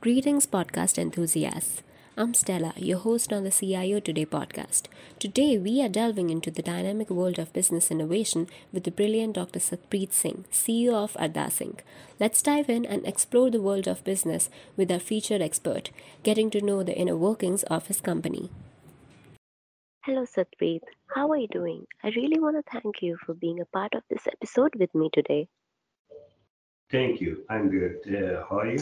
Greetings, podcast enthusiasts. I'm Stella, your host on the CIO Today podcast. Today, we are delving into the dynamic world of business innovation with the brilliant Dr. Satpreet Singh, CEO of Ardas Inc. Let's dive in and explore the world of business with our featured expert, getting to know the inner workings of his company. Hello, Satpreet. How are you doing? I really want to thank you for being a part of this episode with me today. Thank you. I'm good. How are you?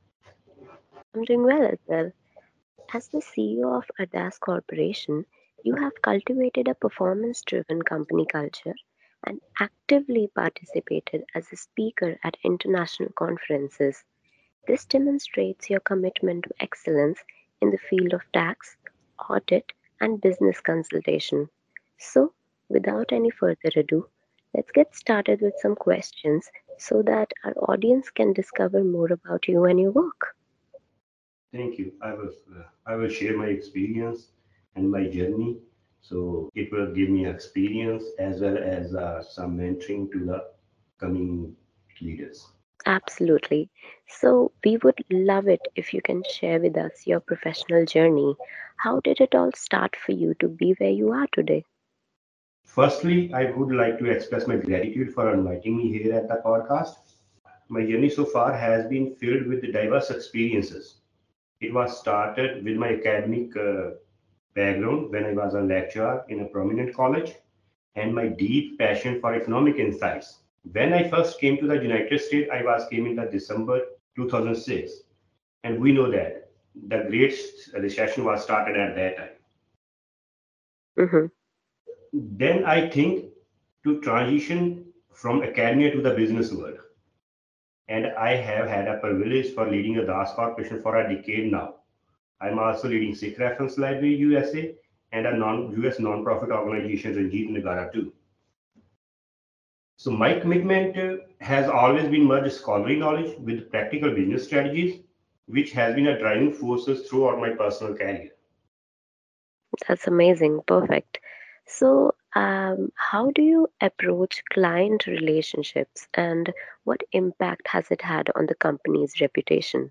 I'm doing well as well. As the CEO of Ardas Corporation, you have cultivated a performance driven company culture and actively participated as a speaker at international conferences. This demonstrates your commitment to excellence in the field of tax, audit, and business consultation. So, without any further ado, let's get started with some questions so that our audience can discover more about you and your work. Thank you. I will share my experience and my journey. So it will give me experience as well as some mentoring to the coming leaders. Absolutely. So, we would love it if you can share with us your professional journey. How did it all start for you to be where you are today? Firstly, I would like to express my gratitude for inviting me here at the podcast. My journey so far has been filled with diverse experiences. It was started with my academic background when I was a lecturer in a prominent college and my deep passion for economic insights. When I first came to the United States, I was came in the December 2006, and we know that the Great Recession was started at that time. Mm-hmm. Then I think to transition from academia to the business world, and I have had a privilege for leading a DAS corporation for a decade now. I'm also leading Sikh Reference Library USA and a US non-profit organization Ranjit Nagara too. So my commitment has always been merge scholarly knowledge with practical business strategies, which has been a driving force throughout my personal career. That's amazing. Perfect. So, how do you approach client relationships and what impact has it had on the company's reputation?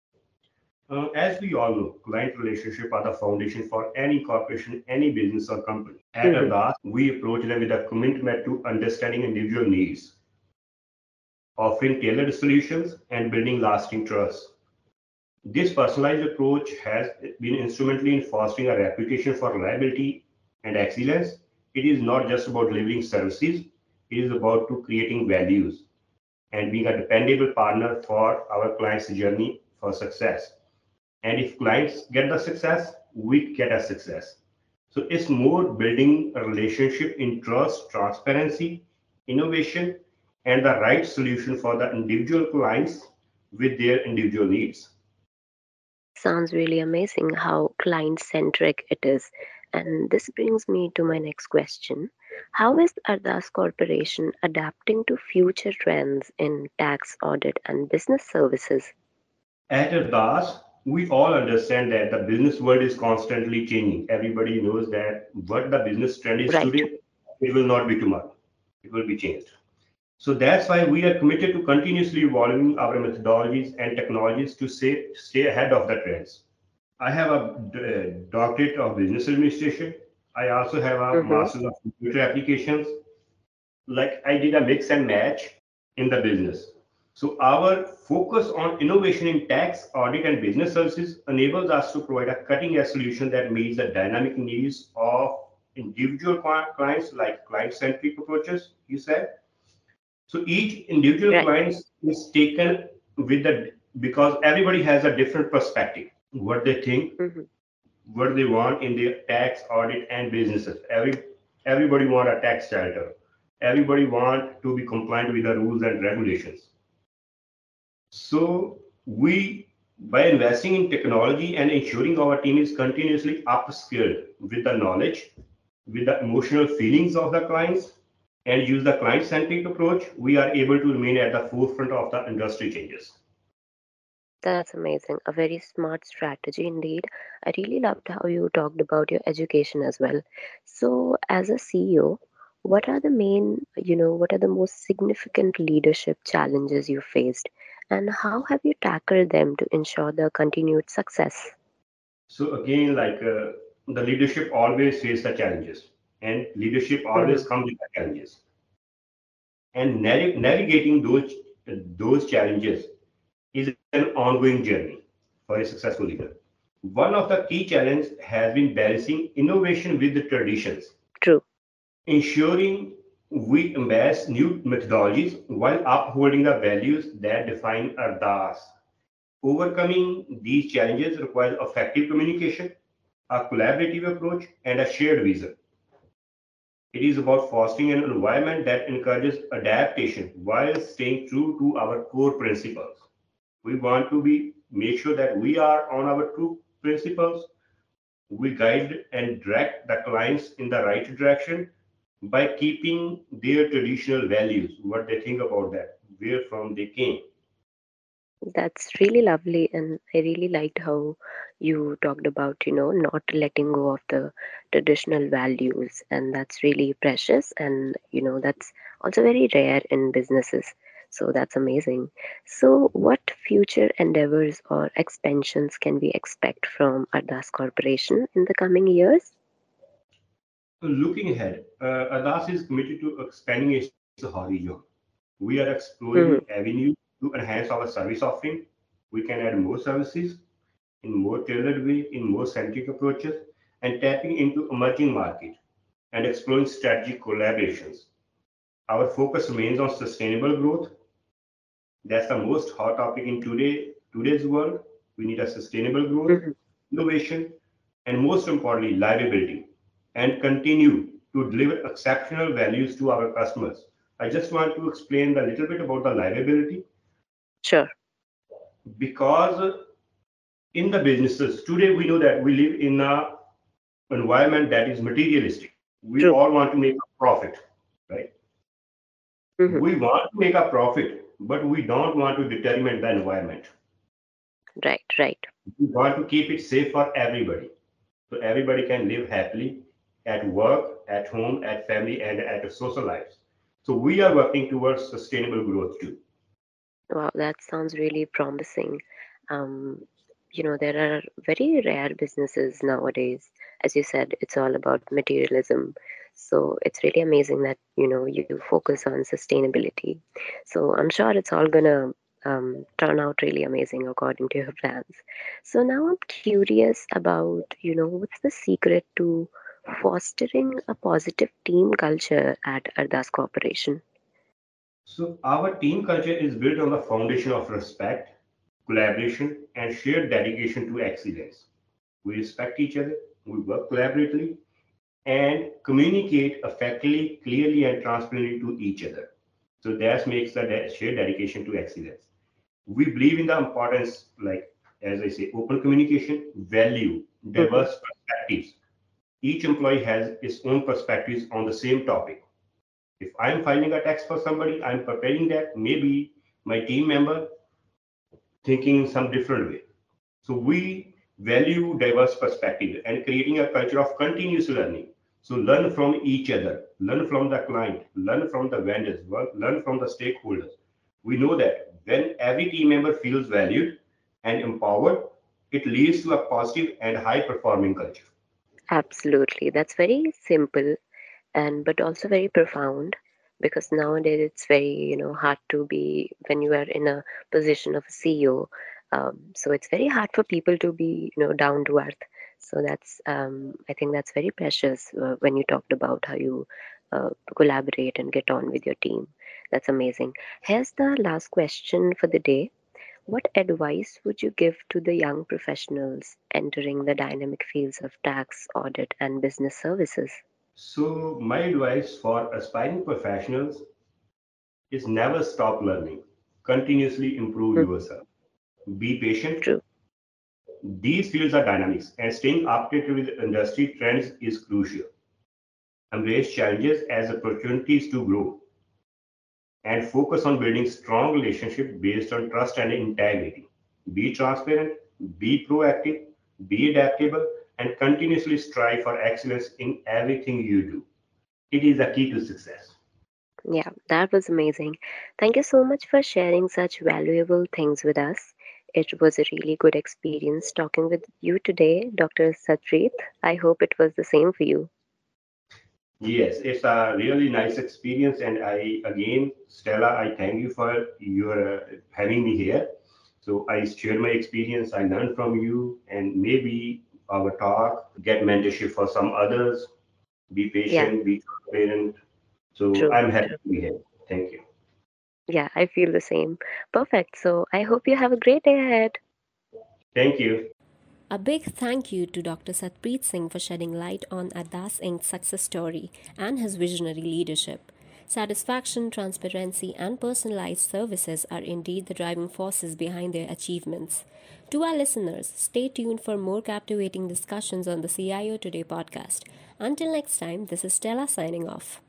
As we all know, client relationship are the foundation for any corporation, any business or company. At Mm-hmm. Ardas, we approach them with a commitment to understanding individual needs, offering tailored solutions, and building lasting trust. This personalized approach has been instrumental in fostering a reputation for reliability and excellence. It is not just about delivering services, it is about to creating values and being a dependable partner for our clients' journey for success. And if clients get the success, we get a success. So it's more building a relationship in trust, transparency, innovation, and the right solution for the individual clients with their individual needs. Sounds really amazing how client centric it is. And this brings me to my next question. How is Ardas Corporation adapting to future trends in tax audit and business services? At Ardas, we all understand that the business world is constantly changing. Everybody knows that what the business trend is Right. today, it will not be tomorrow. It will be changed. So that's why we are committed to continuously evolving our methodologies and technologies to stay ahead of the trends. I have a doctorate of business administration. I also have a Mm-hmm. master's of computer applications. Like I did a mix and match in the business. So our focus on innovation in tax, audit, and business services enables us to provide a cutting-edge solution that meets the dynamic needs of individual clients, like client-centric approaches, you said. So each individual Right. client is taken with the because everybody has a different perspective, what they think, Mm-hmm. what they want in their tax, audit, and businesses. Everybody want a tax shelter. Everybody want to be compliant with the rules and regulations. So we, by investing in technology and ensuring our team is continuously upskilled with the knowledge, with the emotional feelings of the clients, and use the client-centric approach, we are able to remain at the forefront of the industry changes. That's amazing. A very smart strategy indeed. I really loved how you talked about your education as well. So, as a CEO, what are the most significant leadership challenges you faced? And how have you tackled them to ensure the continued success? So again, the leadership always face the challenges, and leadership Mhm. always comes with the challenges. And navigating those challenges is an ongoing journey for a successful leader. One of the key challenges has been balancing innovation with the traditions, True. ensuring we embrace new methodologies while upholding the values that define Ardas. Overcoming these challenges requires effective communication, a collaborative approach, and a shared vision. It is about fostering an environment that encourages adaptation while staying true to our core principles. We want to be make sure that we are on our true principles. We guide and direct the clients in the right direction by keeping their traditional values, what they think about that, where from they came. That's really lovely, and I really liked how you talked about, not letting go of the traditional values, and that's really precious, and that's also very rare in businesses. So that's amazing. So, what future endeavors or expansions can we expect from Ardas Corporation in the coming years? Looking ahead, Adas is committed to expanding its horizon. We are exploring Hmm. avenues to enhance our service offering. We can add more services in more tailored way, in more centric approaches, and tapping into emerging market and exploring strategic collaborations. Our focus remains on sustainable growth. That's the most hot topic in today's world. We need a sustainable growth, Hmm. innovation, and most importantly, livability, and continue to deliver exceptional values to our customers. I just want to explain a little bit about the livability Sure. because in the businesses today we know that we live in a environment that is materialistic. We True. all want to make a profit, right? Hmm. We want to make a profit, but we don't want to determine the environment. Right, right. We want to keep it safe for everybody. So everybody can live happily at work, at home, at family, and at a social lives. So we are working towards sustainable growth too. Wow, that sounds really promising. Um, there are very rare businesses nowadays. As you said, it's all about materialism. So it's really amazing that, you focus on sustainability. So I'm sure it's all gonna turn out really amazing according to your plans. So now I'm curious about, what's the secret to fostering a positive team culture at Ardas Corporation? So our team culture is built on the foundation of respect, collaboration, and shared dedication to excellence. We respect each other, we work collaboratively, and communicate effectively, clearly, and transparently to each other. So that makes the shared dedication to excellence. We believe in the importance, like as I say, open communication, value, Hmm. diverse perspectives. Each employee has its own perspectives on the same topic. If I'm filing a tax for somebody, I'm preparing that. Maybe my team member thinking in some different way. So we value diverse perspective and creating a culture of continuous learning. So learn from each other, learn from the client, learn from the vendors, learn from the stakeholders. We know that when every team member feels valued and empowered, it leads to a positive and high performing culture. Absolutely. That's very simple and but also very profound, because nowadays it's very hard to be when you are in a position of a CEO. So it's very hard for people to be down to earth. So that's I think that's very precious when you talked about how you collaborate and get on with your team. That's amazing. Here's the last question for the day. What advice would you give to the young professionals entering the dynamic fields of tax, audit, and business services? So my advice for aspiring professionals is never stop learning. Continuously improve Mhm. yourself. Be patient. True. These fields are dynamics, and staying updated with industry trends is crucial. Embrace challenges as opportunities to grow and focus on building strong relationships based on trust and integrity. Be transparent, be proactive, be adaptable, and continuously strive for excellence in everything you do. It is the key to success. Yeah, that was amazing. Thank you so much for sharing such valuable things with us. It was a really good experience talking with you today, Dr. Satpreet. I hope it was the same for you. Yes, it's a really nice experience. And I, again, Stella, I thank you for your having me here. So I share my experience, I learned from you, and maybe our talk get mentorship for some others. Be Yeah, patient, be transparent. So true, I'm happy true. to be here. Thank you. Yeah, I feel the same. Perfect. So I hope you have a great day ahead. Thank you. A big thank you to Dr. Satpreet Singh for shedding light on Ardas Inc.'s success story and his visionary leadership. Satisfaction, transparency, and personalized services are indeed the driving forces behind their achievements. To our listeners, stay tuned for more captivating discussions on the CIO Today podcast. Until next time, this is Stella signing off.